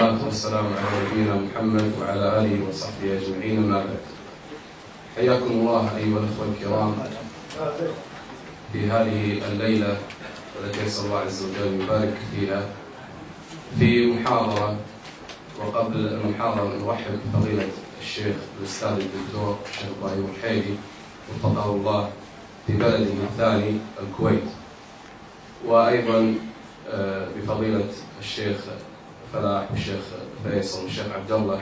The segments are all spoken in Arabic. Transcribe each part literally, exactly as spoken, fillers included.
والصلاة والسلام على نبينا محمد وعلى آله وصحبه أجمعين، أما بعد. حياكم الله أيها الأخوة الكرام في هذه الليلة التي أسأل الله عز وجل أن يبارك فيها في محاضرة. وقبل المحاضرة نرحب بفضيلة الشيخ الأستاذ الدكتور الشيخ إبراهيم الحيدي وفقه الله في بلده الثاني الكويت، وأيضا بفضيلة الشيخ فلاح والشيخ فيصل والشيخ عبد الله،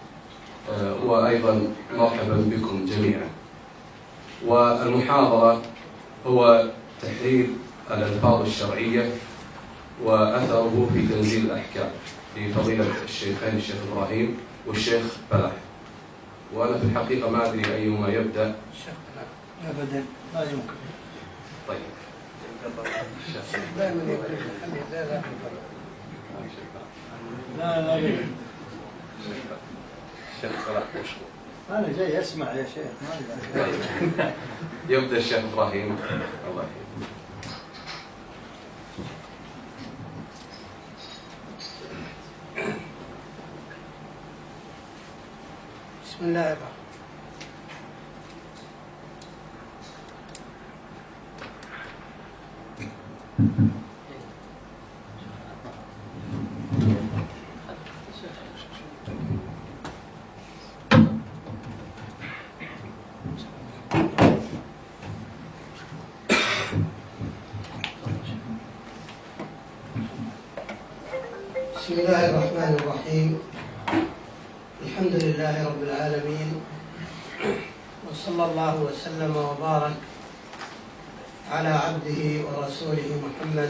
وأيضا مرحبا بكم جميعا. والمحاضرة هو تحرير الألفاظ الشرعية وأثره في تنزيل الأحكام لفضيلة الشيخين الشيخ إبراهيم والشيخ فلاح. وأنا في الحقيقة ما أدري أيهما يبدأ. الشيخ فلاح أبدا لا يمكن. طيب دائما يقول لا لا لا لا لا الشيخ فلاح مشغول. أنا جاي أسمع يا شيخ. ما يبدأ الشيخ إبراهيم. الله يحفظك. بسم الله الرحمن بسم الله الرحمن الرحيم. الحمد لله رب العالمين، وصلى الله وسلم وبارك على عبده ورسوله محمد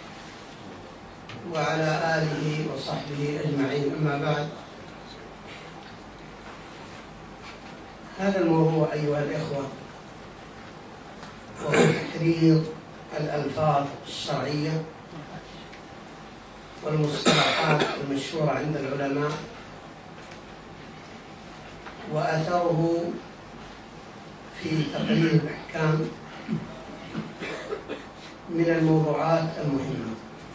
وعلى آله وصحبه أجمعين، أما بعد. هذا الموضوع أيها الإخوة وهو تحرير الألفاظ الشرعية والمصطلحات المشهورة عند العلماء وأثره في تقرير الأحكام من الموضوعات المهمة.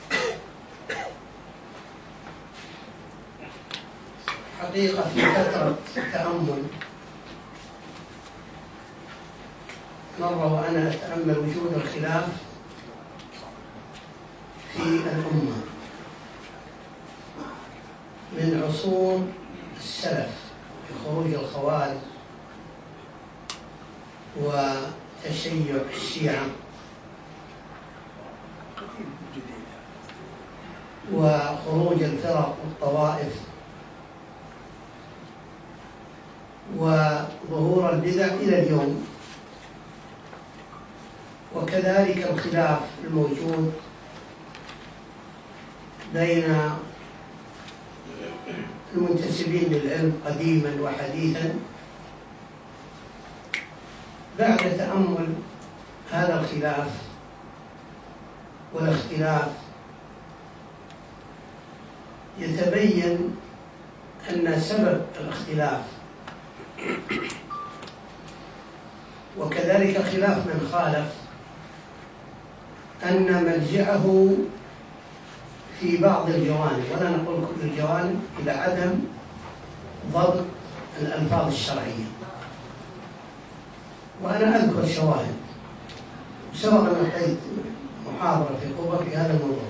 حقيقة في فترة تأمل مرة وأنا أتأمل وجود الخلاف في الأمة من عصور السلف بخروج الخوارج وتشيع الشيعة وخروج الفرق والطوائف وظهور البدع إلى اليوم، وكذلك الخلاف الموجود بين المنتسبين للعلم قديما وحديثا. بعد تأمل هذا الخلاف والاختلاف يتبين أن سبب الاختلاف وكذلك خلاف من خالف أن مرجعه في بعض الجوانب، ولا نقول كل الجوانب، إلى عدم ضبط الألفاظ الشرعية. وأنا أذكر شواهد، سبق أن أعطيت محاضرة في قبة في هذا الموضوع.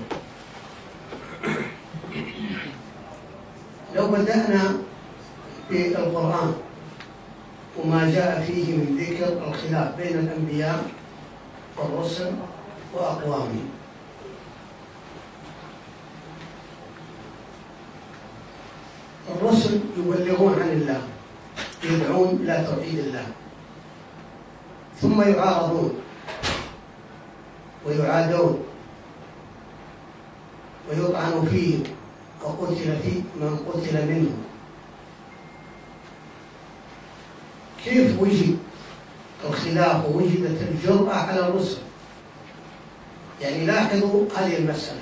لو بدأنا بالقرآن وما جاء فيه من ذكر الخلاف بين الأنبياء والرسل وأقوامهم، الرسل يبلغون عن الله، يدعون إلى توحيد الله، ثم يعارضون ويعادون ويطعن فيهم وقتل فيه من قتل منهم. كيف وجد الخلاف ووجدت الجرأة على الرسل؟ يعني لاحظوا هذه المسألة،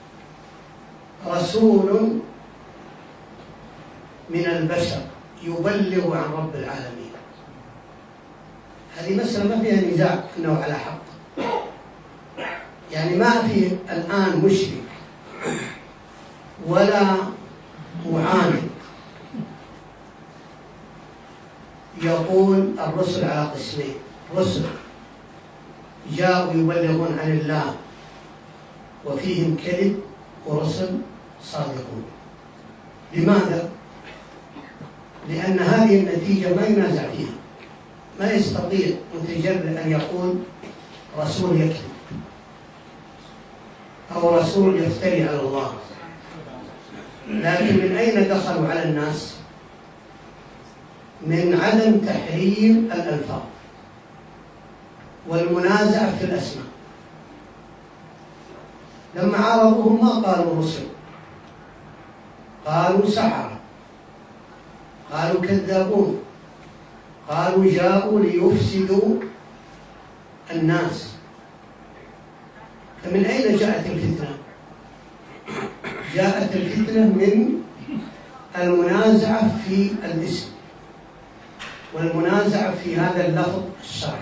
رسول من البشر يبلغ عن رب العالمين، هذه مسألة ما فيها نزاع أنه على حق. يعني ما في الآن مشرك ولا معاند يقول الرسل على قسمين: رسل جاءوا يبلغون عن الله وفيهم كذب، ورسل صادقون. لماذا؟ لأن هذه النتيجة ما ينازع فيها. ما يستطيع متجرد أن يقول رسول يكذب أو رسول يفتري على الله. لكن من أين دخلوا على الناس؟ من عدم تحريم الألفاظ والمنازعة في الأسماء. لما عارضوهم ما قالوا رسل، قالوا سحرة، قالوا كذابون، قالوا جاءوا ليفسدوا الناس. فمن أين جاءت الفتنة؟ جاءت الفتنة من المنازعة في الاسم والمنازعة في هذا اللفظ الشرعي.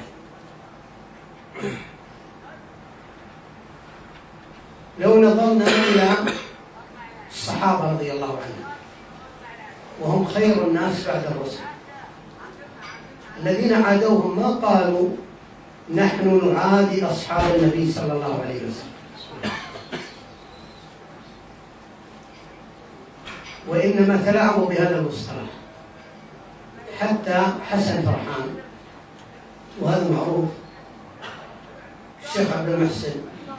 لو نظرنا إلى الصحابة رضي الله عنهم، وهم خير الناس بعد الرسل، الذين عادوهم ما قالوا نحن نعادي أصحاب النبي صلى الله عليه وسلم، وإنما تلاعبوا بهذا المصطلح. حتى حسن فرحان، وهذا معروف، الشيخ عبد المحسن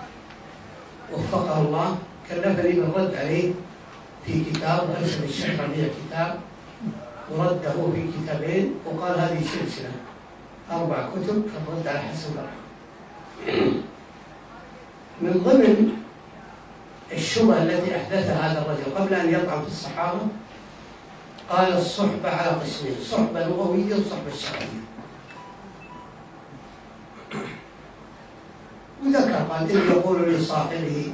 وفقه الله كلفني بالرد عليه في كتاب، أرسل الشيخ ربيع كتاب ورده في كتابين، وقال هذه سلسلة أربع كتب في الرد على حسن فرحان. من ضمن الشبهة التي أحدثها هذا الرجل قبل أن يطعن في الصحابة، قال الصحبة على قسمين: صحبة لغوية وصحبة شرعية. وذكر قال إذ يقول لصاحبه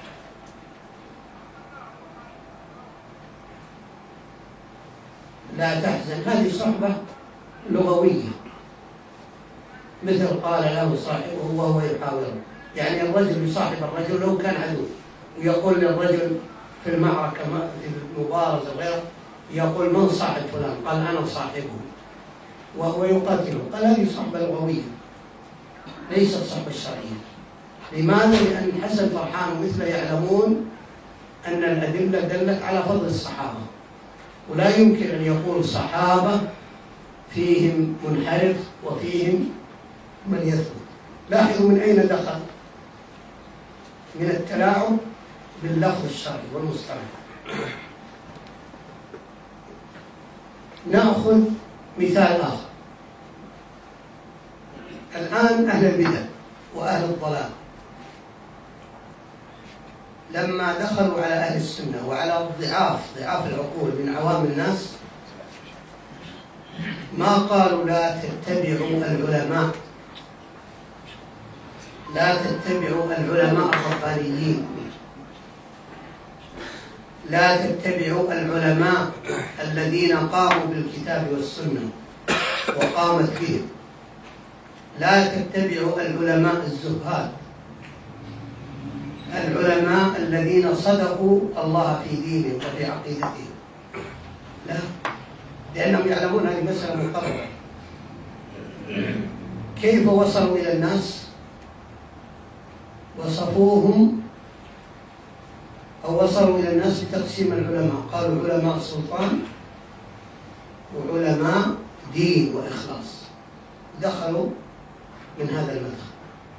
لا تحزن، هذه صحبة لغوية، مثل قال له صاحبه وهو يحاوره، يعني الرجل يصاحب الرجل لو كان عدو، ويقول للرجل في المعركة في المبارزة وغيره، يقول من صاحب فلان؟ قال أنا صاحبه، وهو يقاتله. قال هذه صحبة لغوية ليست صحبة شرعية. لماذا؟ لأن حسن فرحان ومثله يعلمون أن الأدلة دلت على فضل الصحابة، ولا يمكن أن يقول صحابة فيهم منحرف وفيهم من يثبت. لاحظوا من أين دخل؟ من التلاعب باللفظ الشرعي والمصطلح. نأخذ مثال آخر. الآن أهل البدع وأهل الضلال لما دخلوا على أهل السنة وعلى ضعاف ضعاف العقول من عوام الناس، ما قالوا لا تتبعوا العلماء، لا تتبعوا العلماء الربانيين، لا تتبعوا العلماء الذين قاموا بالكتاب والسنة وقامت بهم، لا تتبعوا العلماء الزهاد، العلماء الذين صدقوا الله في دينهم وفي عقيدتهم. لا، لأنهم يعلمون هذه مسألة مقررة. كيف وصلوا إلى الناس؟ وصفوهم أو وصلوا إلى الناس بتقسيم العلماء، قالوا علماء سلطان وعلماء دين وإخلاص. دخلوا من هذا المدخل،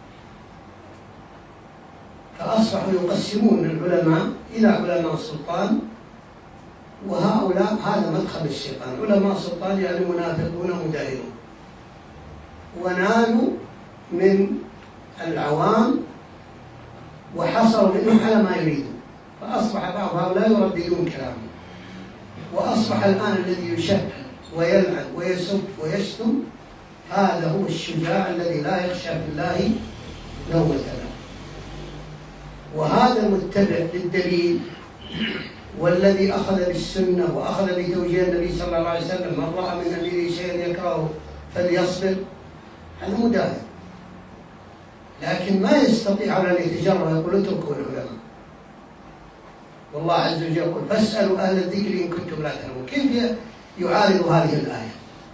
فأصبحوا يقسمون العلماء إلى علماء سلطان، وهؤلاء هذا مدخل الشيطان. علماء سلطان يعني منافقون مداهنون، ونالوا من العوام وحصلوا منهم على ما يريدون، فأصبح بعض هؤلاء يرددون كلامه، وأصبح الآن الذي يشهد ويلعن ويسب ويشتم هذا هو الشجاع الذي لا يخشى في الله لومة لائم. وهذا المتبع للدليل والذي أخذ بالسنة وأخذ بتوجيه النبي صلى الله عليه وسلم: من رأى من أميره شيئا يكرهه فليصبر، هذا مداهن. لكن ما يستطيع أن يتجرأ ويقول اتركوا العلماء. والله عز وجل يقول فاسألوا أهل الذكر إن كنتم لا تعلمون. كيف يعارض هذه الآية؟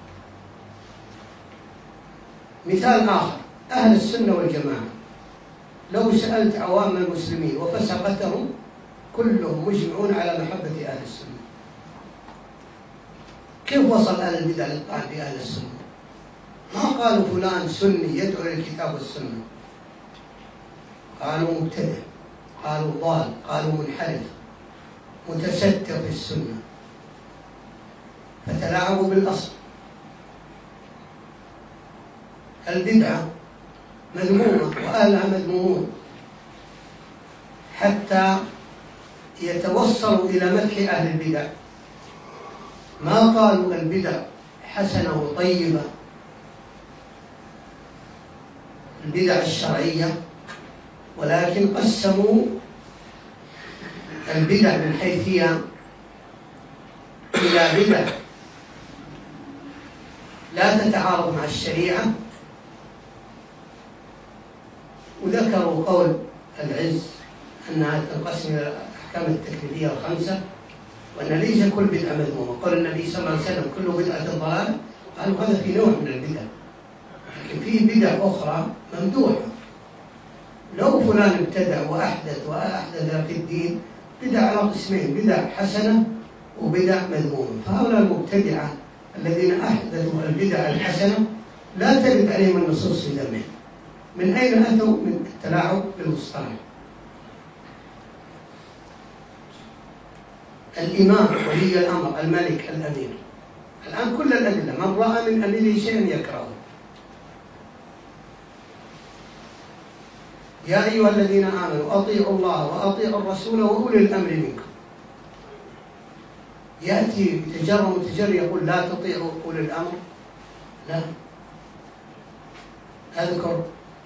مثال آخر، أهل السنة والجماعة لو سألت عوام المسلمين وفسقتهم كلهم مجمعون على محبة أهل السنة. كيف وصل أهل البدع للطعن في أهل السنة؟ ما قالوا فلان سني يدعو للكتاب والسنة، قالوا مبتدع، قالوا ضال، قالوا منحرف متستر في السنة، فتلاعبوا بالأصل. البدعة مذمومة وأهلها مذمومون حتى يتوصلوا إلى مدح أهل البدع. ما قالوا البدع حسنة وطيبة، البدع الشرعية، ولكن قسموا البدع من حيث هي إلى بدع لا تتعارض مع الشريعة، وذكروا قول العز أنها تنقسم إلى الأحكام التكليفية الخمسة، وأن ليس كل بدعة مذمومة. قال النبي صلى الله عليه وسلم كل بدعة ضلالة، قالوا هذا في نوع من البدع، لكن فيه بدع أخرى ممدوحة. لو فلان ابتدع وأحدث وأحدث في الدين بدع على قسمين، بدع حسنة وبدع مذمومة. فهؤلاء المبتدعة الذين أحدثوا البدع الحسنة لا ترد عليهم النصوص في ذمهم. من أين أتوا؟ من التلاعب بالمصطلح. الإمام ولي الأمر الملك الأمير، الآن كل الأدلة من رأى من أميره شيئا يكرهه. يا أيها الذين آمنوا أطيعوا الله وأطيعوا الرسول وأولي الأمر منكم. يأتي تجر متجر يقول لا تطيعوا أولي الأمر، لا. أذكر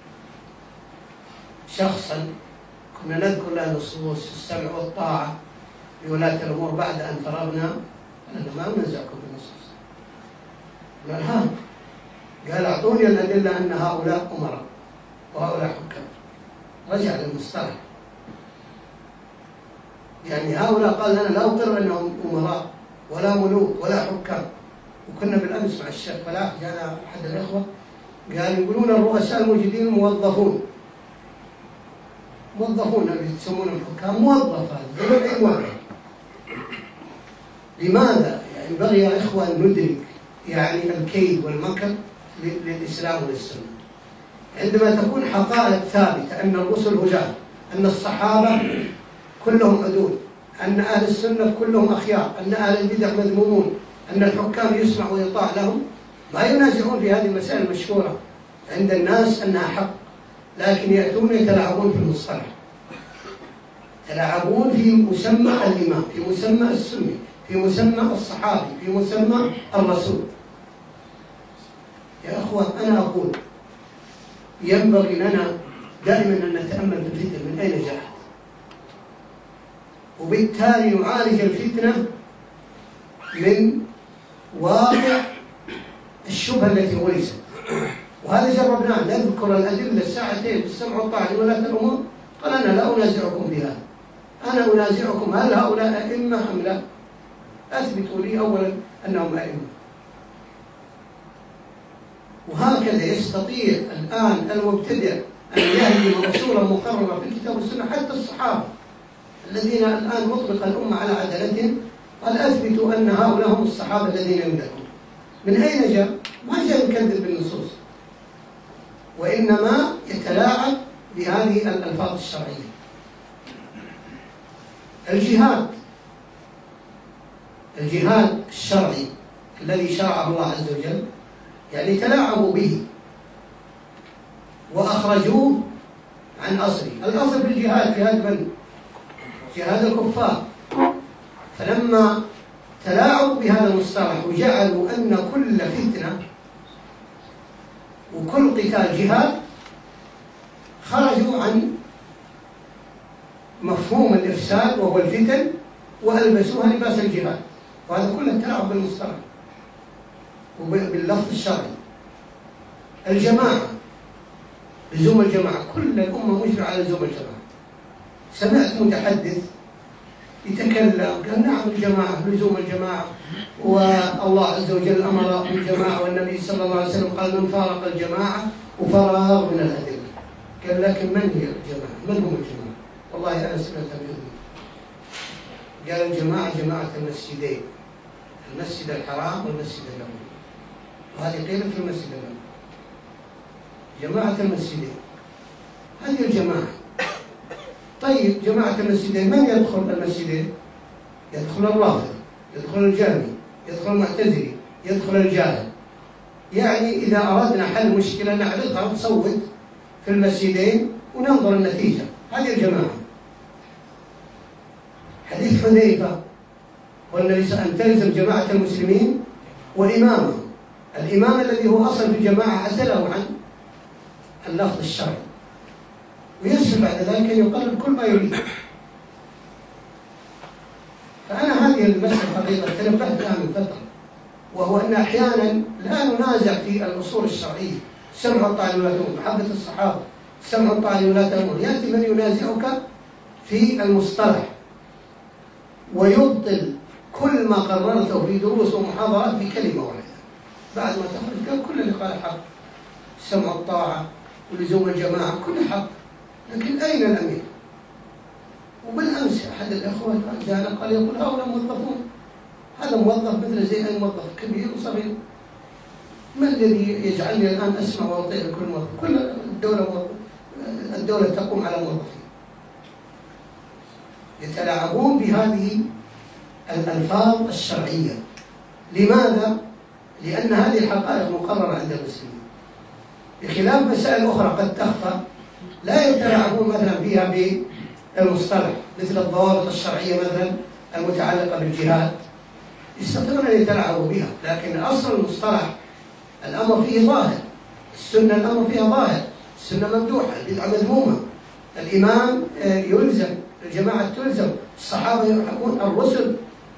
شخصا كنا نذكر له نصوص السمع والطاعة بولاة الأمور، بعد أن فرغنا قال ما ننزعكم بالنصوص. قال ها، قال أعطوني الأدلة أن هؤلاء أمراء وهؤلاء حكام. رجع للمصطلح، يعني هؤلاء قال أنا لا أقر أنهم أمراء ولا ملوك ولا حكام. وكنا بالأمس مع الشيخ فلاح جاءنا أحد الإخوة قال يقولون الرؤساء الموجودين موظفون، موظفون اللي يسمونهم حكام، موظفة زي أي موظف. لماذا؟ يعني ينبغي يا إخوة أن ندرك يعني الكيد والمكر للإسلام والسنة. عندما تكون حقائق ثابتة أن الرسل هداة، أن الصحابة كلهم عدول، أن أهل السنة كلهم أخيار، أن أهل البدع مذمومون، أن الحكام يسمع ويطاع لهم، ما ينازعون في هذه المسائل المشهورة عند الناس أنها حق، لكن يأتون يتلاعبون في المصطلح، يتلاعبون في مسمى الإمام، في مسمى السني، في مسمى الصحابي، في مسمى الرسول. يا أخوة أنا أقول ينبغي لنا دائما أن نتأمل في الفتنة من أين جاءت، وبالتالي نعالج الفتنة من واقع الشبهة التي غرست. وهذا جربناه، نذكر الأدلة الساعتين بالسمع والطاعة لولاة الأمور، قال أنا لا أنازعكم بها، أنا أنازعكم هل هؤلاء أئمة أم لا؟ أثبتوا لي أولا أنهم أئمة. وهكذا يستطيع الآن المبتدع أن يهدم رسولا مقررا في الكتاب والسنة. حتى الصحابة الذين الآن مطلق الأمة على عدالتهم قال أثبتوا أن هؤلاء هم الصحابة الذين يمدحون. من أين جاء؟ ما جاء يكذب بالنصوص، وإنما يتلاعب بهذه الألفاظ الشرعية. الجهاد، الجهاد الشرعي الذي شرعه الله عز وجل، يعني تلاعبوا به وأخرجوه عن أصله. الأصل في الجهاد جهاد من؟ جهاد الكفار. فلما تلاعبوا بهذا المصطلح وجعلوا أن كل فتنة وكل قتال جهاد، خرجوا عن مفهوم الإفساد وهو الفتن وألبسوها لباس الجهاد. وهذا كله تلاعب بالمصطلح وباللفظ الشرعي. الجماعة، لزوم الجماعة، كل الأمة مجمعة على لزوم الجماعة. سمعت متحدث يتكلم، قال نعم الجماعة، لزوم الجماعة، والله عز وجل أمر بالجماعة، والنبي صلى الله عليه وسلم قال من فارق الجماعة وفرغ من الأدلة. قال لكن من هي الجماعة؟ من هم الجماعة؟ والله أنا سمعت منهم. قال الجماعة جماعة المسجدين، المسجد الحرام والمسجد النبوي، وهذه قيلت في المسجد النبوي. جماعة المسجدين هذه الجماعة. طيب جماعة المسجدين من يدخل المسجدين؟ يدخل الرافض، يدخل الجهمي، يدخل المعتزلي، يدخل الجاهل. يعني إذا أردنا حل مشكلة نعرضها ونصوت في المسجدين وننظر النتيجة. هذه الجماعة. حديث حذيفة والنبي صلى الله عليه وسلم أن تلزم جماعة المسلمين وإمامهم. الإمام الذي هو أصل في الجماعة عزله عن اللفظ الشرعي، ويصل بعد ذلك أن يقرر كل ما يريد. فأنا هذه المسألة حقيقة تنبهت لها من فترة، وهو أن أحيانا لا ننازع في الأصول الشرعية، سمع الطاعة ولا تؤمر، محبة الصحابة، سمع الطاعة ولا تؤمر. يأتي من ينازعك في المصطلح ويبطل كل ما قررته في دروس ومحاضرات بكلمة واحدة، بعد ما تخرج قال كل اللي قال حق، سمع الطاعة ولزوم الجماعة كل حق، لكن أين الأمير؟ وبالأمس أحد الأخوة جاءنا قال يقول هؤلاء موظفون، هذا موظف مثل زي أي موظف كبير وصغير، ما الذي يجعلني الآن أسمع وأطيع لكل موظف؟ كل الدولة الدولة تقوم على موظفين. يتلاعبون بهذه الألفاظ الشرعية. لماذا؟ لأن هذه الحقائق مقررة عند المسلمين، بخلاف مسائل أخرى قد تخفى لا يتلاعبون مثلا فيها بالمصطلح، مثل الضوابط الشرعية مثلا المتعلقة بالجهاد يستطيعون أن يتلاعبوا بها، لكن أصل المصطلح الأمر فيه ظاهر، السنة الأمر فيها ظاهر، السنة ممدوحة، البدعة مذمومة، الإمام يلزم، الجماعة تلزم، الصحابة يحكمون، الرسل،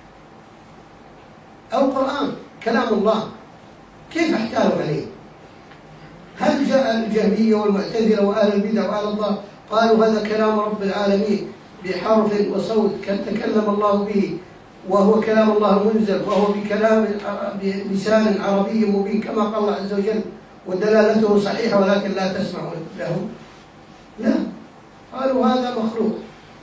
القرآن كلام الله، كيف احتالوا عليه؟ هل جاء الجهمية والمعتزلة وأهل البدع وأهل الله قالوا هذا كلام رب العالمين بحرف وصوت تكلم الله به وهو كلام الله منزل وهو بكلام بلسان عربي مبين كما قال الله عز وجل ودلالته صحيحة ولكن لا تسمعوا له؟ لا، قالوا هذا مخلوق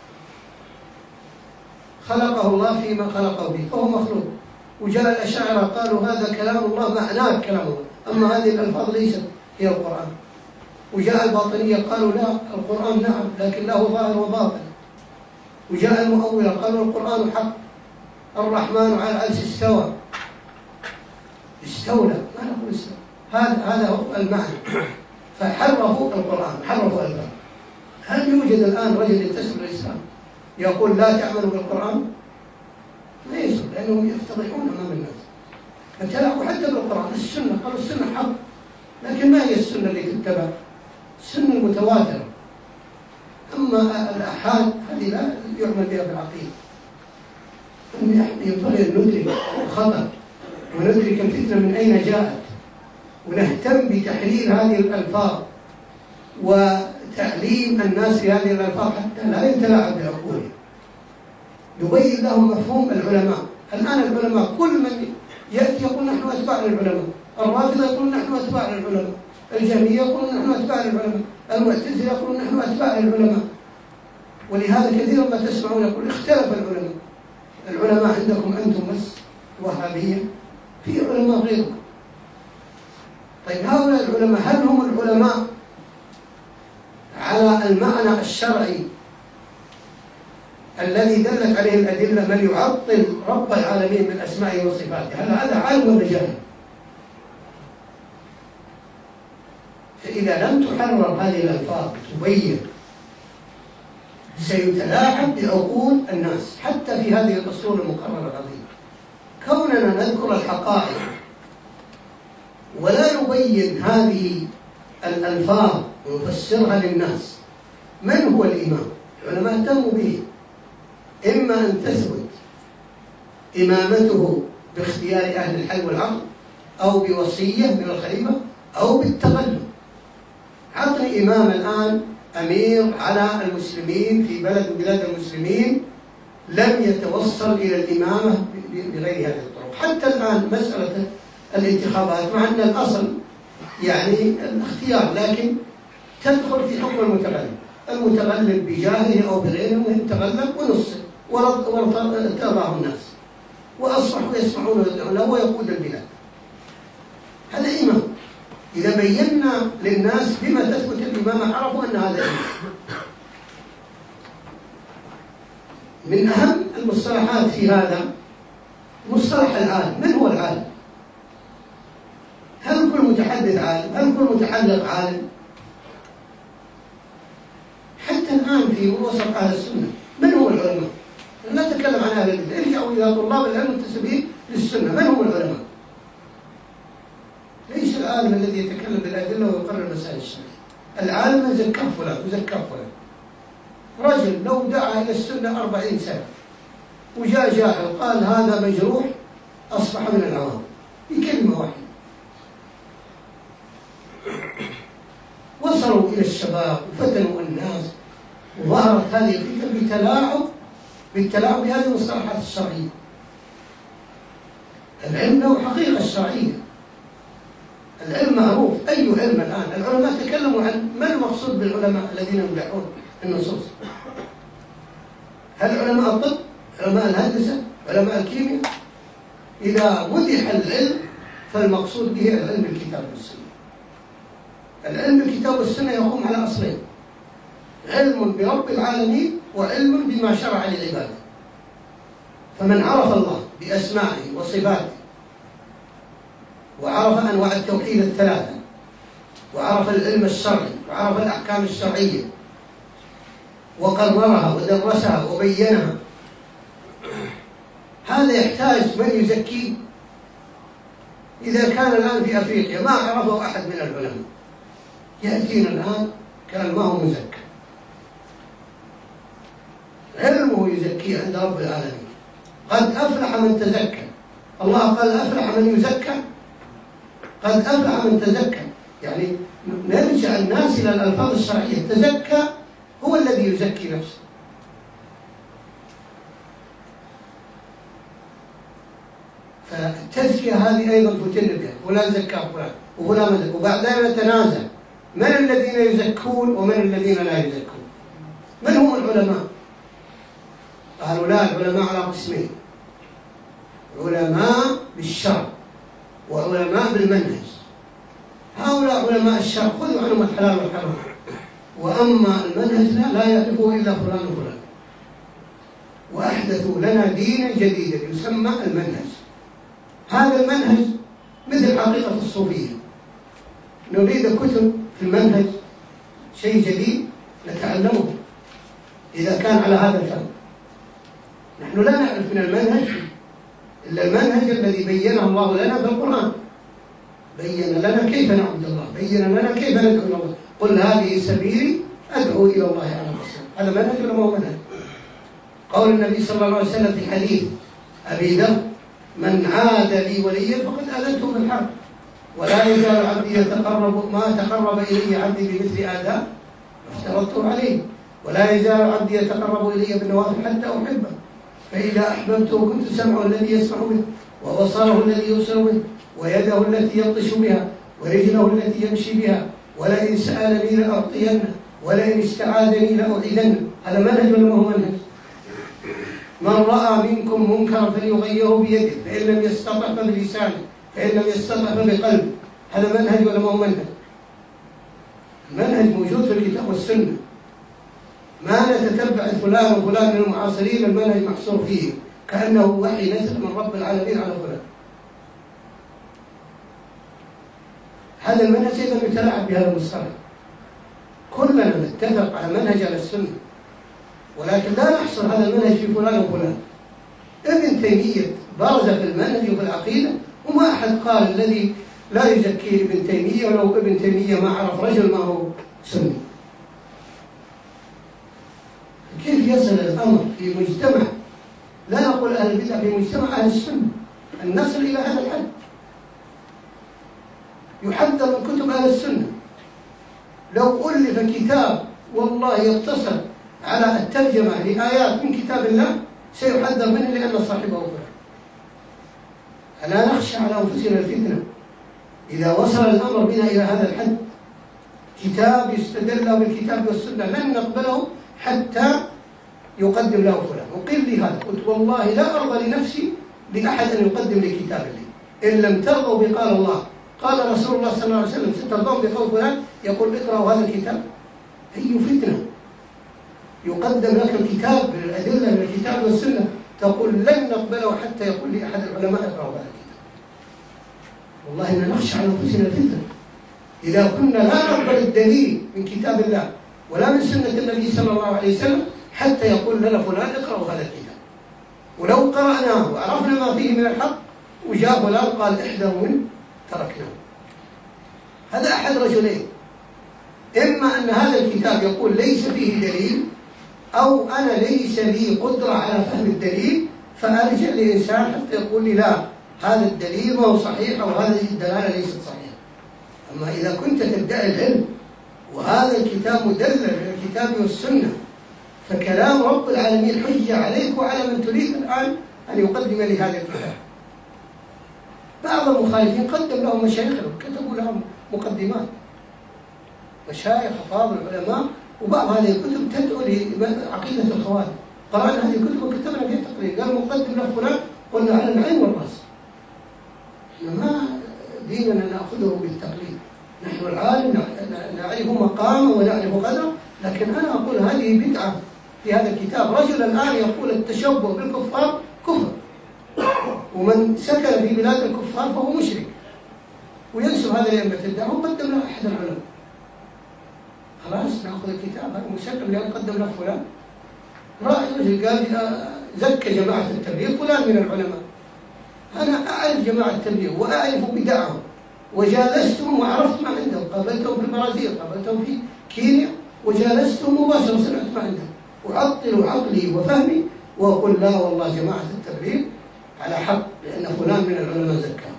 خلقه الله فيما خلقه به فهو مخلوق. وجاء الأشاعرة قالوا هذا كلام الله معناه كلام الله، أما هذه الألفاظ ليست هي القرآن. وجاء الباطنية قالوا لا، القرآن نعم لكن له ظاهر وباطن. وجاء المؤولة قالوا القرآن حق، الرحمن على العرش استوى، استولى، ما نقول استوى، هذا هذا هو المعنى. فحرفوا القرآن، حرفوا الألفاظ. هل يوجد الآن رجل ينتسب للإسلام يقول لا تعملوا بالقرآن؟ ما يصل، لأنهم يفتضحون أمام الناس. فتلاقوا حتى بالقرآن السنة، قالوا السنة حق، لكن ما هي السنة اللي تتبع؟ السنة المتواترة. أما الآحاد هذه لا يعمل بها في العقيدة. ينبغي أن ندرك الخطأ وندرك الفتنة من أين جاءت، ونهتم بتحليل هذه الألفاظ وتعليم الناس في هذه الألفاظ حتى لا يتلاعب بعقولهم. نبين لهم مفهوم العلماء. الآن العلماء كل من يأتي يقول نحن أتباع للعلماء، الرافضة يقول نحن أتباع للعلماء، الجهمية يقول نحن أتباع للعلماء، المعتزلة يقول نحن أتباع للعلماء. ولهذا كثيرا ما تسمعون يقول اختلف العلماء. العلماء عندكم أنتم بس وهابية، في علماء غيركم. طيب هؤلاء العلماء هل هم العلماء على المعنى الشرعي الذي دلت عليه الأدلة، من يعطل رب العالمين من أسمائه وصفاته؟ هل هذا عالم ولا جاهل؟ فإذا لم تحرر هذه الألفاظ تبين سيتلاعب بعقول الناس حتى في هذه الأصول المقررة العظيمة. كوننا نذكر الحقائق ولا نبين هذه الألفاظ ونفسرها للناس، من هو الإمام؟ العلماء اهتموا به، إما أن تثبت إمامته باختيار أهل الحل والعقد أو بوصية من الخليفة أو بالتغلب. عطني إمام الآن أمير على المسلمين في بلد من بلاد المسلمين لم يتوصل إلى الإمامة بغير هذه الطرق. حتى الآن مسألة الانتخابات مع أن الأصل يعني الاختيار، لكن تدخل في حكم المتغلب، المتغلب بجاهه أو بغيره تغلب ونصف وارتضاه الناس وأصبحوا يسمعون له ويقود البلاد. هذا إمام. إذا بينا للناس بما تثبت الإمامة عرفوا أن هذا إمام. من أهم المصطلحات في هذا مصطلح العالم. من هو العالم؟ هل كل متحدث عالم؟ هل كل متحلق عالم؟ حتى الآن في وسط أهل السنة من هم العلماء؟ لا نتكلم عن أهل البدع، ارجعوا إلى طلاب العلم المنتسبين للسنة. من هم العلماء؟ ليس العالم الذي يتكلم بالأدلة ويقرر مسائل الشريعة. العالم من زكاه فلان وزكاه فلان. رجل لو دعا إلى السنة أربعين سنة وجاء جاهل قال هذا مجروح أصبح من العوام بكلمة واحدة. وصلوا إلى الشباب وفتنوا الناس، وظهرت هذه الفكرة بتلاعب بالتلاعب بهذه المصطلحات الشرعية. العلم له حقيقة الشرعية. العلم معروف. أي علم الآن؟ العلماء تكلموا عن ما المقصود بالعلماء الذين يمدحون النصوص. هل علماء الطب؟ علماء الهندسة؟ علماء الكيمياء؟ إذا مدح العلم فالمقصود به العلم بالكتاب والسنة. العلم بالكتاب والسنة يقوم على أصلين: علم برب العالمين وعلم بما شرع للعبادة. فمن عرف الله بأسمائه وصفاته وعرف أنواع التوحيد الثلاثة وعرف العلم الشرعي وعرف الأحكام الشرعية وقررها ودرسها وبينها، هذا يحتاج من يزكيه. إذا كان الآن في أفريقيا ما عرفه أحد من العلماء، يأتينا الآن كان ما هو مزكى. علمه يزكيه عند رب العالمين. قد أفلح من تزكى. الله قال أفلح من يزكى. قد أفلح من تزكى، يعني نرجع الناس إلى الألفاظ الشرعية. تزكى هو الذي يزكي نفسه. فالتزكية هذه أيضا فتن بها، فلان زكى فلان وفلان مزكى، وبعدين نتنازع من الذين يزكون ومن الذين لا يزكون. من هم العلماء؟ قالوا لا، العلماء على قسمين: علماء بالشرع وعلماء بالمنهج. هؤلاء علماء الشرع خذوا عنهم الحلال والحرام، وأما المنهج لا, لا يعرفه إلا فلان وفلان. وأحدثوا لنا دينا جديدا يسمى المنهج. هذا المنهج مثل حقيقة الصوفية. نريد كتب في المنهج، شيء جديد نتعلمه إذا كان على هذا الفهم. نحن لا نعرف من المنهج إلا المنهج الذي بينه الله لنا في القرآن. بين لنا كيف نعبد الله، بين لنا كيف ندعو إلى الله. قل هذه سبيلي أدعو إلى الله على بصيرة. هذا منهج ولا ما هو منهج؟ قول النبي صلى الله عليه وسلم في حديث أبي ذر: من عاد لي وليا فقد آذنته بالحرب، ولا يزال عبدي يتقرب ما تقرب إلي عبدي بمثل آداء افترضته عليه، ولا يزال عبدي يتقرب إلي بالنوافل حتى أحبه، فإذا أحببته كنت سمعه الذي يسمع به وبصره الذي يبصر به ويده التي يبطش بها ورجله التي يمشي بها، ولئن سألني لأعطينه ولئن استعاذني لأعيذنه. هذا منهج ولا ما هو منهج؟ من رأى منكم منكرا فليغيره بيده، فإن لم يستطع فبلسانه، فإن لم يستطع فبقلبه. هذا منهج ولا ما هو منهج؟ المنهج موجود في الكتاب والسنة. ما نتتبع فلان وفلان من المعاصرين المنهج محصور فيه كأنه وحي نزل من رب العالمين على فلان. هذا المنهج أيضا يتلاعب بهذا المصطلح. كلنا نتفق على منهج على السنة، ولكن لا نحصر هذا المنهج في فلان وفلان. ابن تيمية برز في المنهج وفي العقيدة، وما أحد قال الذي لا يزكيه ابن تيمية ولو ابن تيمية ما عرف رجل ما هو سني. كيف يصل الأمر في مجتمع، لا نقول أهل البدع، في مجتمع أهل السنة، أن نصل إلى هذا الحد؟ يحذر من كتب أهل السنة. لو ألف كتاب والله يقتصر على الترجمة لآيات من كتاب الله سيحذر منه لأن صاحبه فلان. ألا نخشى على أنفسنا الفتنة إذا وصل الأمر بنا إلى هذا الحد؟ كتاب يستدل بالكتاب والسنة لن نقبله حتى يقدم له فلان. وقل لي هذا، قلت والله لا أرضى لنفسي بأحد أن يقدم لي كتابا لي. إن لم ترضوا بقال الله قال رسول الله صلى الله عليه وسلم سترضون بقول فلان يقول اقرأوا هذا الكتاب. أي فتنة يقدم لك الكتاب بالأدلة من الكتاب والسنة تقول لن نقبله حتى يقول لي أحد العلماء اقرأوا هذا الكتاب. والله إننا نخشى على أنفسنا الفتنة إذا كنا لا نقبل الدليل من كتاب الله ولا من سنة النبي صلى الله عليه وسلم حتى يقول لنا فلان اقرأوا هذا الكتاب. ولو قرأناه وعرفنا ما فيه من الحق وجاء فلان قال احذروا منه تركناه. هذا أحد رجلين، إما أن هذا الكتاب يقول ليس فيه دليل، أو أنا ليس لي قدرة على فهم الدليل فأرجع لإنسان حتى يقول لي لا هذا الدليل ما هو صحيح أو هذه الدلالة ليست صحيحة. أما إذا كنت تدعي العلم وهذا الكتاب مدلل من الكتاب والسنة فكلام رب العالمين حجة عليك وعلى من تريد الآن أن يقدم لي هذا الكتاب. بعض المخالفين قدم لهم مشايخهم كتبوا لهم مقدمات، مشايخ أفاضل العلماء، وبعض هذه الكتب تدعو لعقيدة الخوارج. قرأنا هذه الكتب وكتبنا فيها تقرير قال مقدم له فلان قلنا على العين والرأس. احنا ما ديننا نأخذه بالتقليد، نحن العالم نعرف مقامه ونعرف قدره، لكن أنا أقول هذه بدعة في هذا الكتاب. رجل الآن يقول التشبه بالكفار كفر، ومن سكن في بلاد الكفار فهو مشرك، وينسب هذا لأئمة الدعوة وقدم له أحد العلماء. خلاص نأخذ الكتاب هذا مسلم لأن قدم له فلان. رأي رجل قال زكى جماعة التبليغ فلان من العلماء. أنا أعرف جماعة التبليغ وأعرف بدعهم وجالستهم وعرفت ما عندهم، قابلتهم في البرازيل، قابلتهم في كينيا وجالستهم مباشرة وسمعت ما عندهم، وأعطل عقلي وفهمي وأقول لا والله جماعة التبليغ على حق لأن فلان من العلماء زكاه.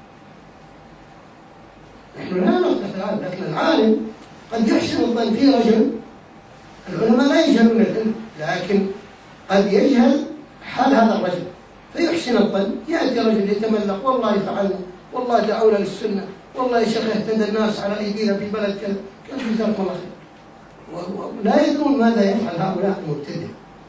نحن لا نقطع العالم، لكن العالم قد يحسن الظن في رجل. العلماء لا يجهلون العلم، لكن قد يجهل حال هذا الرجل فيحسن الظن. يأتي رجل يتملق والله فعلنا، والله دعونا للسنة، والله يا شيخ اهتدى الناس على أيدينا في بلد كذا كيف جزاكم الله خير، ولا يدرون ماذا يفعل هؤلاء المبتدع.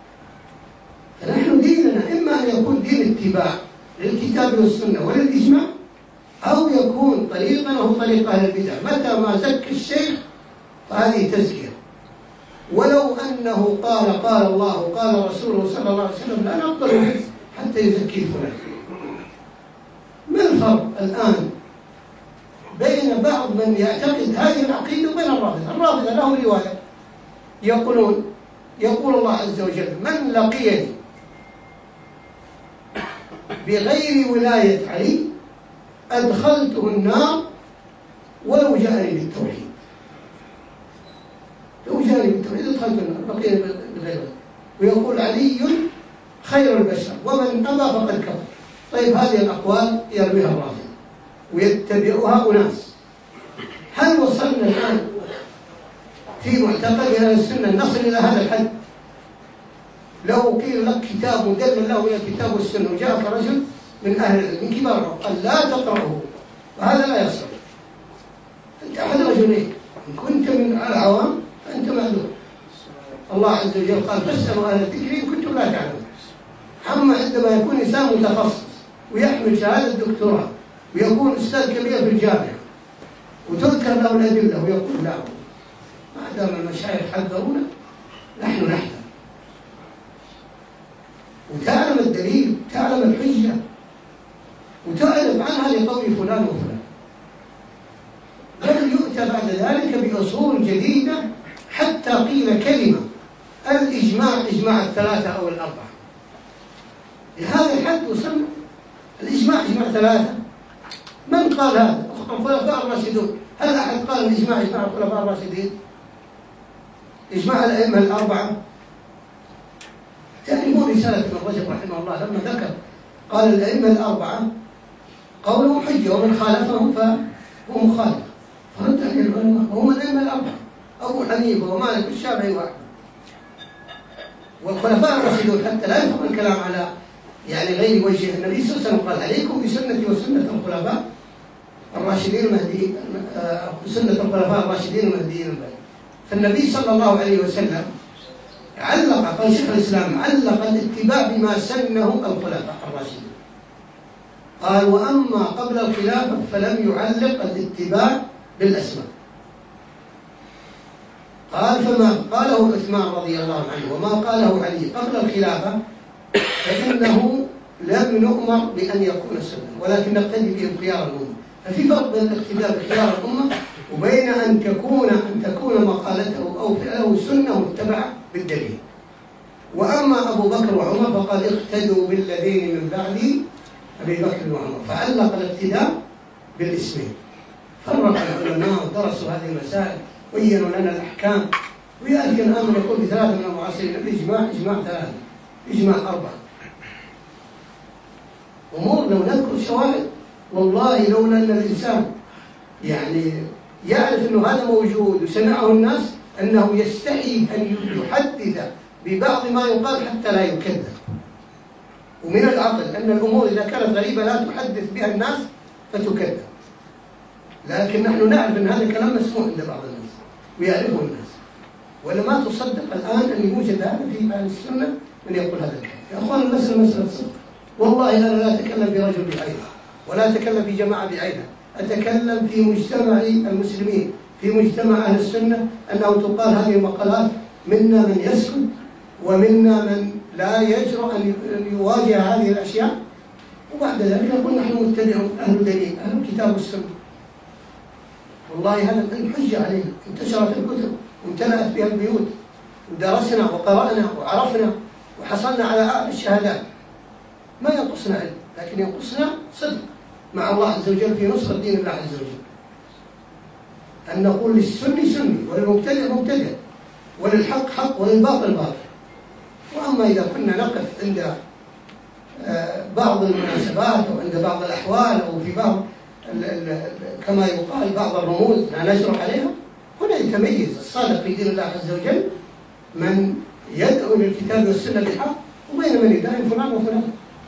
فنحن ديننا إما أن يكون دين اتباع للكتاب والسنة وللإجماع، أو يكون طريقا وهو طريق أهل البدع. متى ما زكى الشيخ فهذه تزكية، ولو أنه قال قال الله وقال رسوله صلى الله عليه وسلم لا نقبل منه حتى يزكي فلان. ما الفرق الآن بين بعض من يعتقد هذه العقيدة وبين الرافضة؟ الرافضة لهم رواية يقولون يقول الله عز وجل من لقيني بغير ولاية علي أدخلته النار ولو جاءني بالتوحيد. لو جاءني بالتوحيد أدخلته النار لقيني بغير. ويقول علي خير البشر ومن أبى فقد كفر. طيب هذه الأقوال يرميها الرافضة ويتبعها أناس. هل وصلنا الآن في معتقدنا السنة نصل إلى هذا الحد؟ لو قيل لك كتاب مدلل له إلى الكتاب والسنة وجاءك رجل من أهل العلم من كبارهم قال لا تقرأه، وهذا لا يصل. أنت أحد رجلين، إن كنت من العوام فأنت معذور. الله عز وجل قال فاسألوا أهل الذكر إن كنتم لا تعلمون. أما عندما يكون إنسان متخصص ويحمل شهادة دكتوراه ويكون أستاذ كبير في الجامعة وتذكر له الأدلة ويقول لا، ما دام المشايخ حذرونا نحن نحذر. وتعلم الدليل، تعلم الحجة، وتعرف عنها لقول فلان وفلان. بل يؤتى بعد ذلك بأصول جديدة حتى قيل كلمة الإجماع إجماع الثلاثة أو الأربعة. لهذا الحد وصلنا. الإجماع إجماع ثلاثة، من قال هذا؟ الخلفاء الراشدون. هل أحد قال الإجماع إجماع الخلفاء الراشدين؟ إجماع الأئمة الأربعة. تعرفون رسالة ابن رجب رحمه الله لما ذكر قال الأئمة الأربعة قولهم حجة ومن خالفهم فهو مخالف، فرد عليه العلماء وهم الأئمة الأربعة أبو حنيفة ومالك والشافعي وأحمد. والخلفاء الراشدون حتى لا يفهم الكلام على يعني غير وجه. النبي صلى الله عليه وسلم قال عليكم بسنتي وسنة الخلفاء الراشدين المهديين، سنة الخلفاء الراشدين المهديين الباقين. فالنبي صلى الله عليه وسلم علق، قال شيخ الإسلام علق الاتباع بما سنه الخلفاء الراشدين، قال وأما قبل الخلافة فلم يعلق الاتباع بالأسماء. قال فما قاله عثمان رضي الله عنه وما قاله علي قبل الخلافة فإنه لم نؤمر بأن يكون سنة ولكن نقتدي بهم خيار الأمة. ففي فرق بين الاقتداء بخيار الأمة وبين أن تكون أن تكون مقالته أو فعله سنة متبعة بالدليل. وأما أبو بكر وعمر فقال اقتدوا بالذين من بعد أبي بكر وعمر، فعلق الاقتداء بالاسمين. فرق العلماء ودرسوا هذه المسائل بينوا لنا الأحكام. ويأتي الأمر يقول بثلاثة من المعاصرين الإجماع إجماع ثلاثة إجماع أربعة أمور لو نذكر شواهد والله لولا أن الإنسان يعني يعرف أنه هذا موجود وسمعه الناس أنه يستحي أن يحدث ببعض ما يقال حتى لا يكذب. ومن العقل أن الأمور إذا كانت غريبة لا تحدث بها الناس فتكذب، لكن نحن نعرف أن هذا الكلام مسموع عند بعض الناس ويعرفه الناس، ولا ما تصدق الآن أن يوجد هذا في أهل السنة من يقول هذا الكلام. يا أخوان المسألة مسألة صدق، والله أنا لا أتكلم برجل بعينه ولا أتكلم في جماعة بعينها، أتكلم في مجتمع المسلمين، في مجتمع أهل السنة، أنه تقال هذه المقالات منا من يسكت ومنا من لا يجرؤ أن يواجه هذه الأشياء، وبعد ذلك نقول نحن متبعون أهل الدليل أهل الكتاب والسنة. والله هذا الحجة علينا، انتشرت الكتب وامتلأت بها البيوت ودرسنا وقرأنا وعرفنا وحصلنا على أعلى الشهادات. ما ينقصنا علم لكن ينقصنا صدق مع الله عز وجل في نصرة دين الله عز وجل، أن نقول للسني سني وللمبتدع مبتدع وللحق حق وللباطل باطل. وأما إذا كنا نقف عند بعض المناسبات أو عند بعض الأحوال أو في بعض كما يقال بعض الرموز لا نجرح عليها، هنا يتميز الصادق في دين الله عز وجل من يدعو للكتاب والسنة بالحق وبين من يدعي فلان وفلان.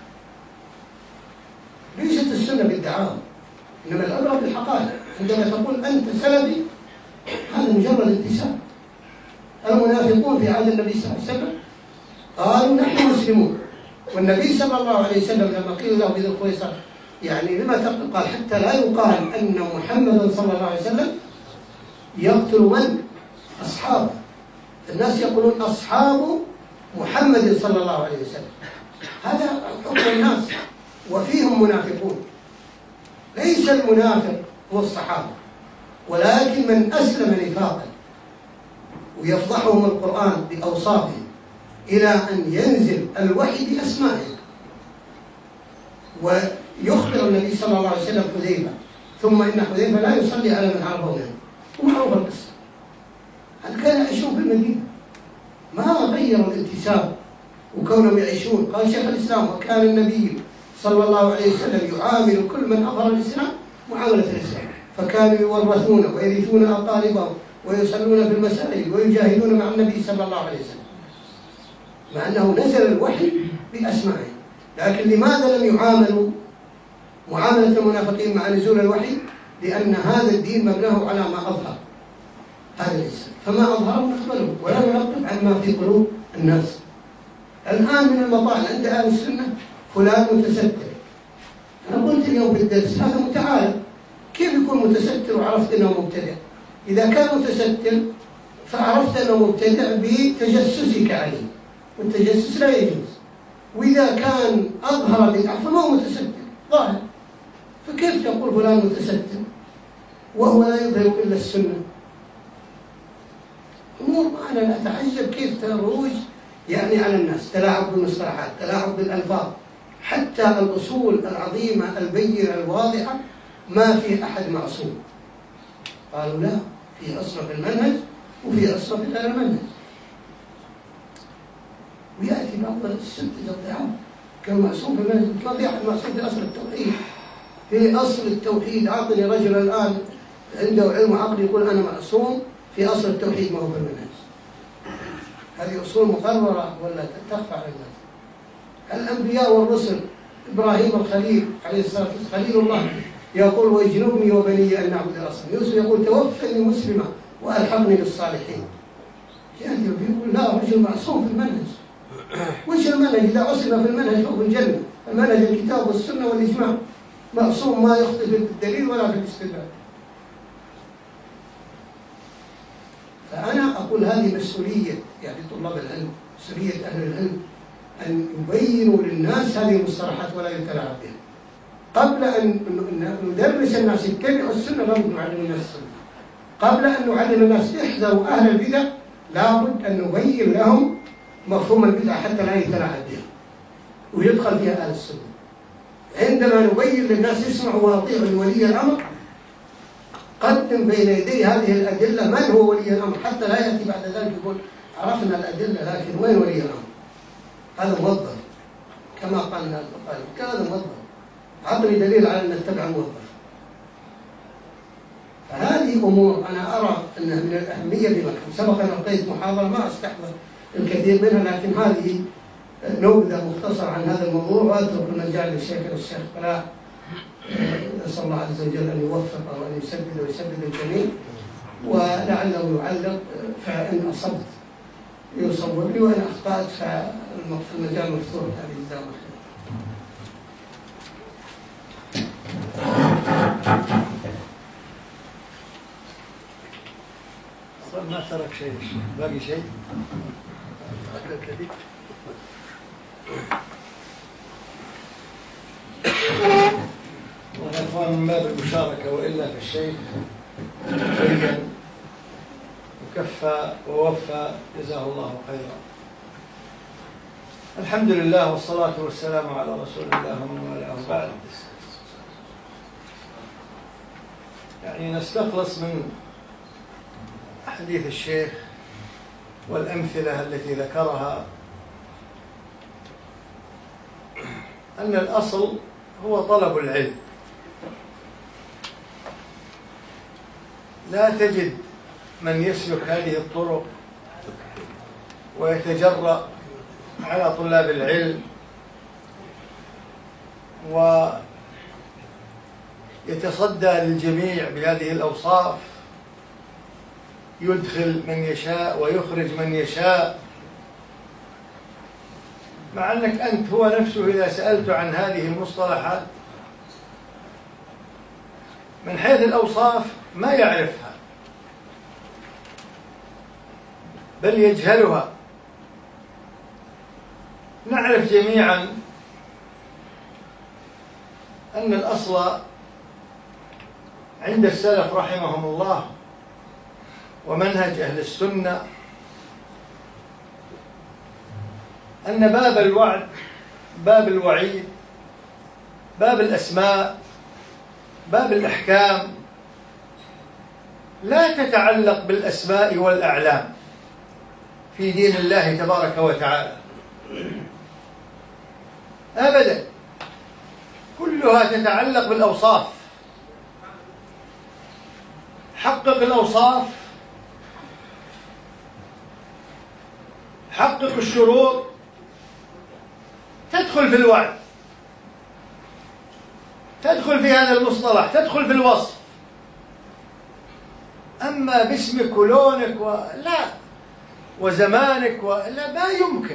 ليست السنة بالدعاء إنما العبرة بالحقائق. عندما تقول أنت سلفي هذا مجرد انتساب. المنافقون في عهد النبي صلى الله عليه وسلم قالوا نحن مسلمون، والنبي صلى الله عليه وسلم لما قيل له بذي الخويصر يعني لما تقول قال حتى لا يقال أن محمدا صلى الله عليه وسلم يقتل من؟ أصحابه. الناس يقولون أصحاب محمد صلى الله عليه وسلم، هذا حكم الناس وفيهم منافقون. ليس المنافق هو الصحابة ولكن من أسلم نفاقا ويفضحهم القرآن بأوصافهم إلى أن ينزل الوحي بأسمائهم. ويخبر النبي صلى الله عليه وسلم حذيفة ثم إن حذيفة لا يصلي على من عرفه منه، ومعروف القصة. هذا كان يعيشون في المدينة ما غيروا الانتساب وكونهم يعيشون. قال شيخ الإسلام وكان النبي صلى الله عليه وسلم يعامل كل من أظهر الإسلام معاملة الإسلام، فكانوا يورثون ويرثون أقاربهم ويصلون في المساجد ويجاهدون مع النبي صلى الله عليه وسلم، مع أنه نزل الوحي بأسمائهم. لكن لماذا لم يعاملوا معاملة المنافقين مع نزول الوحي؟ لأن هذا الدين مبناه على ما أظهر هذا الإسلام، فما أظهره نقبله ولا ننقب عن ما في قلوب الناس. الآن من المطاعن عند أهل السنة فلان متستر. أنا قلت اليوم في الدرس هذا متعارف، كيف يكون متستر وعرفت أنه مبتدع؟ إذا كان متستر فعرفت أنه مبتدع بتجسسك عليه، والتجسس لا يجوز. وإذا كان أظهر بدعة فما هو متستر ظاهر، فكيف تقول فلان متستر وهو لا يظهر إلا السنة؟ أمور أنا لا أتعجب كيف تروج يعني على الناس، تلاعب بالمصطلحات، تلاعب بالألفاظ، حتى الأصول العظيمة البينة الواضحة ما في أحد معصوم. قالوا لا، في أصل في المنهج وفي أصل في غير المنهج. ويأتي بعض الست الضعاف كان معصوم في المنهج، ما في أحد معصوم في أصل التوحيد. في أصل التوحيد أعطني رجل الآن عنده علم عقلي يقول أنا معصوم في أصل التوحيد ما هو في المنهج. هذه أصول مقررة ولا تخفى على الناس؟ الأنبياء والرسل، إبراهيم الخليل عليه الصلاة والسلام خليل الله يقول واجنبني وبني أن نعبد الأصنام، يوسف يقول توفني مسلما وألحقني بالصالحين. يعني يقول لا، رجل معصوم في المنهج. وش المنهج؟ إذا عصم في المنهج فهو في الجنة. المنهج الكتاب والسنة والإجماع، معصوم ما يخطئ في الدليل ولا في الاستدلال. فأنا أقول هذه مسؤولية يعني طلاب العلم، مسؤولية أهل العلم أن يبينوا للناس هذه المصطلحات ولا يتلاعب بها. قبل أن ندرس الناس يتبعوا السنة لابد أن نعلم الناس السنة. قبل أن نعلم الناس احذروا أهل البدع لابد أن نبين لهم مفهوم البدع حتى لا يتلاعب بها ويدخل فيها أهل السنة. عندما نبين للناس يسمعوا ويطيعوا لولي الأمر، قدم بين يدي هذه الأدلة من هو ولي الأمر حتى لا يأتي بعد ذلك يقول عرفنا الأدلة لكن وين ولي الأمر؟ هذا موظف كما قال البخاري، هذا موظف، أعطني دليل على أن نتبع موظف. فهذه أمور أنا أرى أنها من الأهمية بمكان. سبق أن ألقيت محاضرة ما أستحضر الكثير منها، لكن هذه نبذة مختصرة عن هذا الموضوع، وأترك المجال للشيخ الشيخ فلا نسأل الله عز وجل أن يوفقه وأن يسدد ويسدد الجميع، ولعله يعلق فإن أصبت يصور لي وإن أخطأت فالمجال مفتوح. هذه جزاهم الله خير. ما ترك شيء، باقي شيء؟ والإخوان من باب المشاركة وإلا في الشيء بين وكفى ووفى جزاه الله خيرا. الحمد لله والصلاة والسلام على رسول الله ومن والاه بعد. يعني نستخلص من حديث الشيخ والأمثلة التي ذكرها أن الأصل هو طلب العلم. لا تجد من يسلك هذه الطرق ويتجرأ على طلاب العلم ويتصدى للجميع بهذه الأوصاف، يدخل من يشاء ويخرج من يشاء، مع أنك أنت هو نفسه إذا سألت عن هذه المصطلحات من حيث الأوصاف ما يعرفها بل يجهلها. نعرف جميعا أن الأصل عند السلف رحمهم الله ومنهج أهل السنة أن باب الوعد، باب الوعيد، باب الأسماء، باب الأحكام لا تتعلق بالأسماء والأعلام في دين الله تبارك وتعالى أبدا، كلها تتعلق بالأوصاف. حقق الأوصاف، حقق الشروط، تدخل في الوعد، تدخل في هذا المصطلح، تدخل في الوصف. أما باسمك ولونك ولا وزمانك ولا ما يمكن.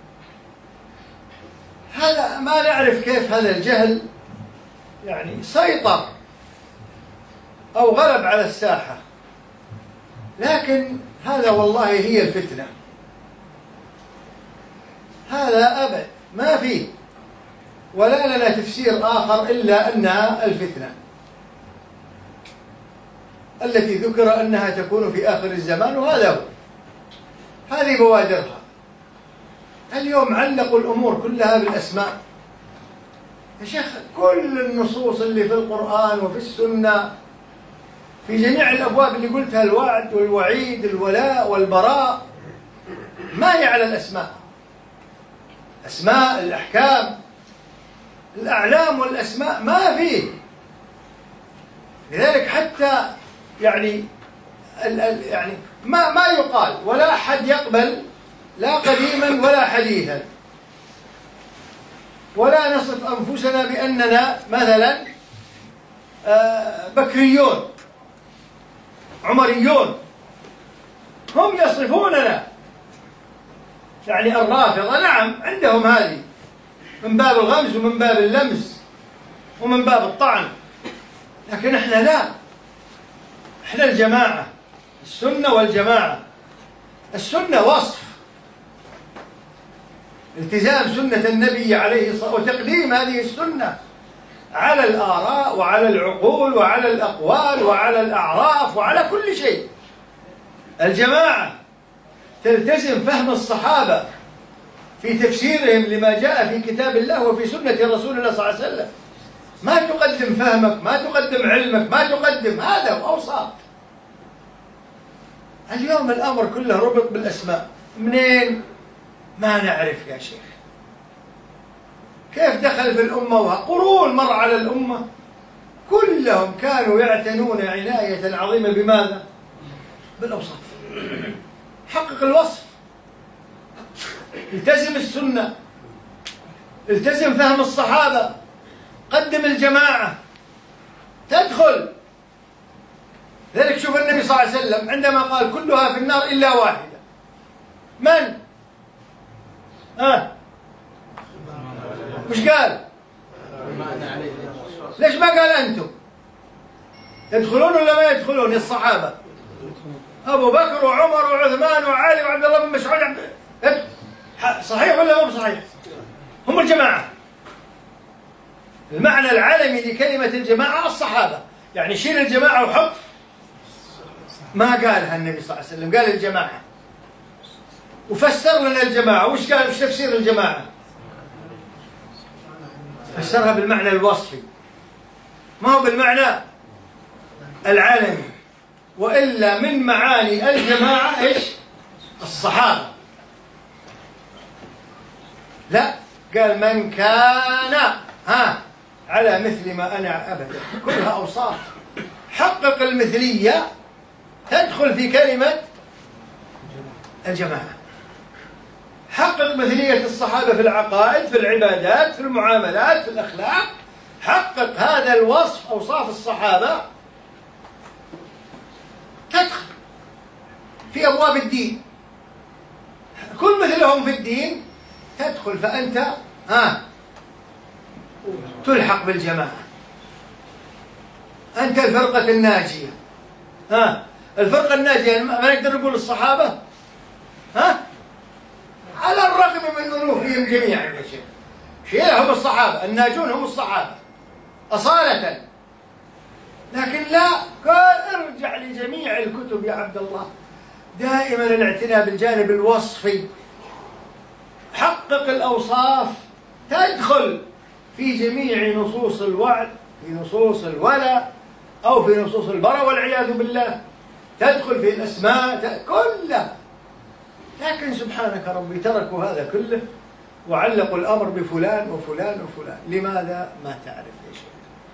هذا ما نعرف كيف هذا الجهل يعني سيطر أو غلب على الساحة، لكن هذا والله هي الفتنة. هذا أبد ما فيه ولا لنا تفسير آخر إلا أنها الفتنة التي ذكر أنها تكون في آخر الزمان، وهذا هو، هذه بوادرها. اليوم علقوا الأمور كلها بالأسماء. يا شيخ كل النصوص اللي في القرآن وفي السنة في جميع الأبواب اللي قلتها، الوعد والوعيد، الولاء والبراء، ما هي على الأسماء. أسماء الأحكام، الأعلام والأسماء ما فيه. لذلك حتى يعني ال ال يعني ما ما يقال ولا أحد يقبل لا قديما ولا حديثا، ولا نصف أنفسنا بأننا مثلا بكريون عمريون. هم يصفوننا يعني الرافضة، نعم عندهم هذه من باب الغمز ومن باب اللمس ومن باب الطعن، لكن احنا لا، احنا الجماعة، السنة والجماعة. السنة وصف، التزام سنة النبي عليه الصلاة والسلام وتقديم هذه السنة على الآراء وعلى العقول وعلى الأقوال وعلى الأعراف وعلى كل شيء. الجماعة تلتزم فهم الصحابة في تفسيرهم لما جاء في كتاب الله وفي سنة رسول الله صلى الله عليه وسلم. ما تقدم فهمك، ما تقدم علمك، ما تقدم، هذا أوصاف. اليوم الأمر كله ربط بالأسماء، منين؟ ما نعرف يا شيخ. كيف دخل في الأمة وقرون مر على الأمة كلهم كانوا يعتنون عناية عظيمة بماذا؟ بالأوصاف. حقق الوصف، التزم السنة، التزم فهم الصحابة، قدم الجماعة، تدخل. ذلك شوف النبي صلى الله عليه وسلم عندما قال كلها في النار إلا واحدة، من؟ آه. وش قال؟ ليش ما قال أنتم؟ يدخلون ولا ما يدخلون؟ الصحابة أبو بكر وعمر وعثمان وعلي وعبد الله بن مسعود. صحيح ولا مو صحيح؟ هم الجماعة. المعنى العالمي لكلمة الجماعة الصحابة، يعني شيل الجماعة وحط. ما قالها النبي صلى الله عليه وسلم، قال الجماعة وفسر لنا الجماعة. وش قال؟ وش تفسير الجماعة؟ فسرها بالمعنى الوصفي، ما هو بالمعنى العالمي. وإلا من معاني الجماعة إيش؟ الصحابة. لا، قال من كان ها على مثل ما أنا أبدا، كلها أوصاف. حقق المثلية تدخل في كلمة الجماعة. حقق مثلية الصحابة في العقائد، في العبادات، في المعاملات، في الأخلاق. حقق هذا الوصف، أوصاف الصحابة، تدخل في أبواب الدين. كل مثلهم في الدين تدخل، فأنت ها تلحق بالجماعة. أنت الفرقة الناجية. ها الفرقة الناجية ما نقدر نقول الصحابة، ها على الرغم من أنوفهم جميعا يا شيخ. شيء هم الصحابة، الناجون هم الصحابة أصالة. لكن لا، قال ارجع لجميع الكتب يا عبد الله. دائما الاعتناء بالجانب الوصفي. حقق الأوصاف، تدخل في جميع نصوص الوعد، في نصوص الولاء، أو في نصوص البراء والعياذ بالله. تدخل في الأسماء كلها. لكن سبحانك ربي تركوا هذا كله وعلقوا الأمر بفلان وفلان وفلان. لماذا؟ ما تعرف يا شيخ.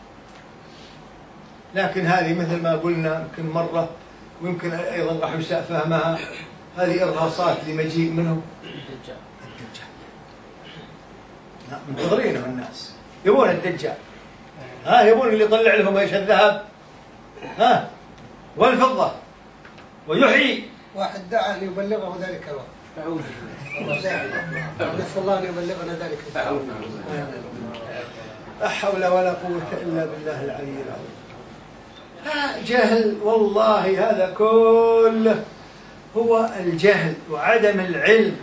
لكن هذه مثل ما قلنا يمكن مرة، ويمكن أيضا راح يساء فهمها، هذه إرهاصات لمجيء منهم الدجال. الدجال لا، منتظرينه الناس، يبون الدجال. ها يبون اللي يطلع لهم ايش؟ الذهب ها والفضة، ويحيي. واحد دعا أن يبلغه ذلك الوقت. أعوذ نسأل الله أن يبلغنا ذلك. لا حول ولا قوة إلا بالله العلي العظيم. ها جهل والله، هذا كله هو الجهل وعدم العلم.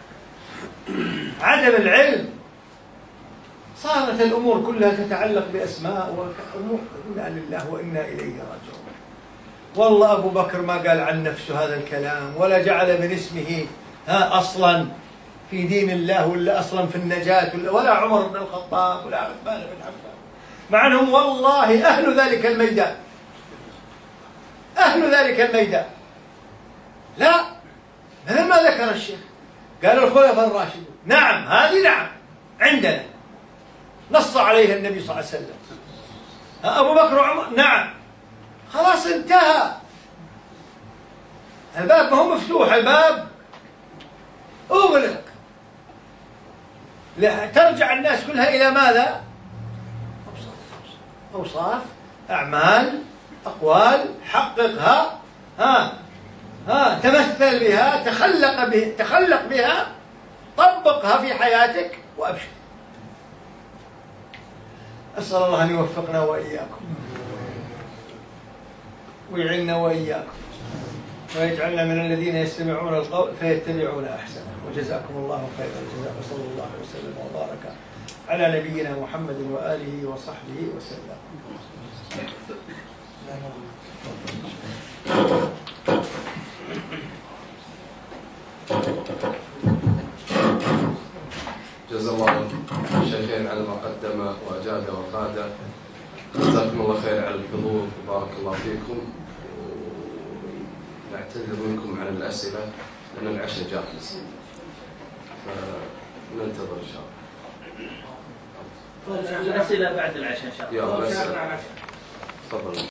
عدم العلم. صارت الأمور كلها تتعلق بأسماء وأمور. إنا لله وإنا إليه راجعون. والله أبو بكر ما قال عن نفسه هذا الكلام، ولا جعل من اسمه ها أصلا في دين الله، ولا أصلا في النجاة، ولا عمر بن الخطاب، ولا عثمان بن عفان، مع أنهم والله أهل ذلك الميدان، أهل ذلك الميدان. لا، مثل ما ذكر الشيخ، قال الخلفاء الراشدون. نعم، هذه نعم عندنا نص عليها النبي صلى الله عليه وسلم. أبو بكر وعمر نعم، خلاص انتهى الباب، ما هو مفتوح الباب، أغلق. لا ترجع الناس كلها إلى ماذا؟ أوصاف، أعمال، أقوال، حققها، ها ها تمثل بها، تخلق به تخلق بها، طبقها في حياتك وأبشر. أسأل الله أن يوفقنا وإياكم ويعيننا وإياكم ويجعلنا من الذين يستمعون القول فيتبعون أحسنه. وجزاكم الله خير الجزاء، وصلى الله وسلم وبارك على نبينا محمد وآله وصحبه وسلم. جزا الله الشيخين على ما قدم وأجاد وقاد. جزاكم الله خير على الحضور وبارك الله فيكم. نعتذر منكم عن الأسئلة لأن العشاء جاهز، فننتظر إن شاء الله. الأسئلة بعد العشاء إن شاء الله. يلا الأسئلة. تفضل.